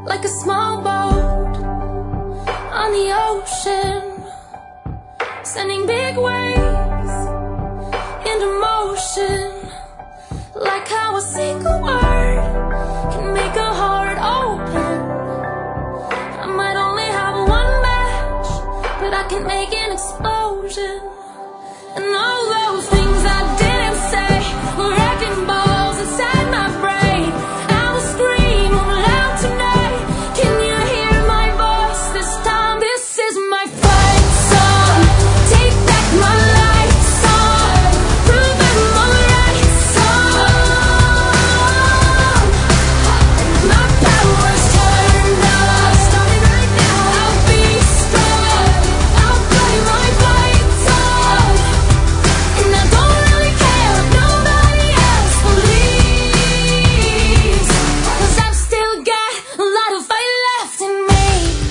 like a small boat on the ocean, sending big waves into motion, like how a single word can make a heart open. I might only have one match, but I can make an explosion. And all those things I didn't say were wrecking balls inside my brain. I will scream loud tonight. Can you hear my voice this time? This is my fight song. Take back my life song. Prove I'm alright song. My power's turned up. Starting right now. I'll be strong. I'll play my fight song. And I don't really care if nobody else believes, 'cause I've still got a lot of fight left in me.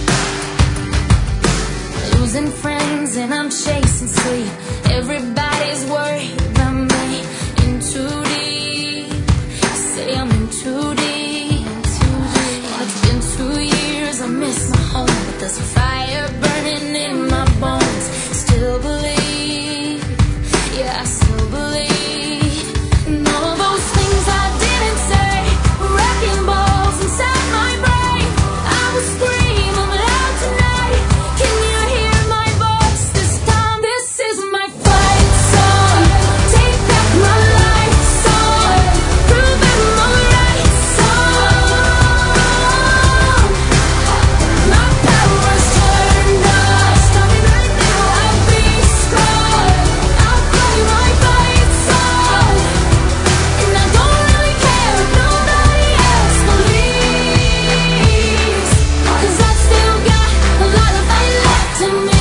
Losing friends and I'm chasing sleep. Everybody's worried about me. In too deep. Say I'm in too deep. And it's been 2 years, I miss my home, but there's a fire burning in my bones. Still believe, yeah, I still believe. And all those things I didn't say were wrecking balls inside my brain. I will scream loud tonight. Can you hear my voice this time? This is my fight song. Take back my life song. Prove I'm alright song. My power's turned up. Starting right now. I'll be strong. I'll play my fight song. And I don't really care if nobody else believes, 'cause I've still got a lot of fight left in me.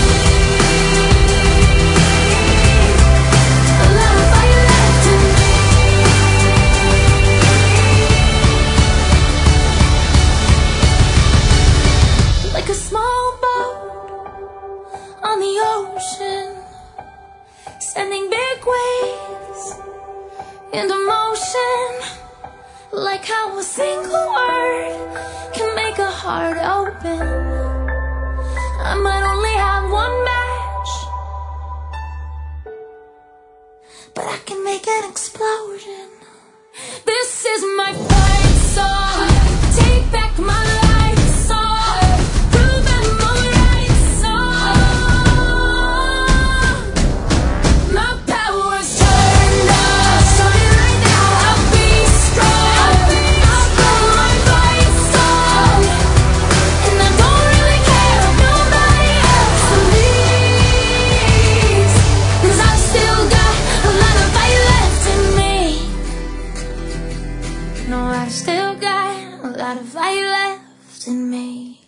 A lot of fight left in me. Like a small boat on the ocean, sending big waves into motion, like how a single word can make a heart open. I might only have one match, but I can make an explosion. This is my fight song. Take back my life song. Prove I'm alright song. My power's turned up. Starting right now. I'll be strong. I'll play my fight song. And I don't really care if nobody else believes, 'cause I've still got a lot of fight left in me. No, I've still got a lot of fight left in me.